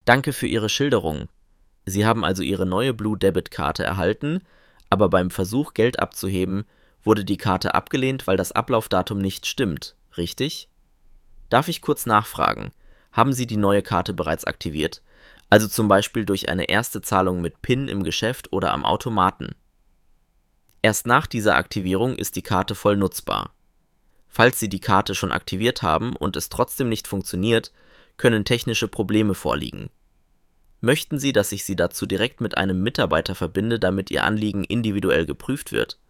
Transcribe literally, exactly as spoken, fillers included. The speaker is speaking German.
Danke für Ihre Schilderung. Sie haben also Ihre neue Blue Debit Karte erhalten, aber beim Versuch, Geld abzuheben, wurde die Karte abgelehnt, weil das Ablaufdatum nicht stimmt, richtig? Darf ich kurz nachfragen, haben Sie die neue Karte bereits aktiviert, also zum Beispiel durch eine erste Zahlung mit PIN im Geschäft oder am Automaten? Erst nach dieser Aktivierung ist die Karte voll nutzbar. Falls Sie die Karte schon aktiviert haben und es trotzdem nicht funktioniert, können technische Probleme vorliegen. Möchten Sie, dass ich Sie dazu direkt mit einem Mitarbeiter verbinde, damit Ihr Anliegen individuell geprüft wird?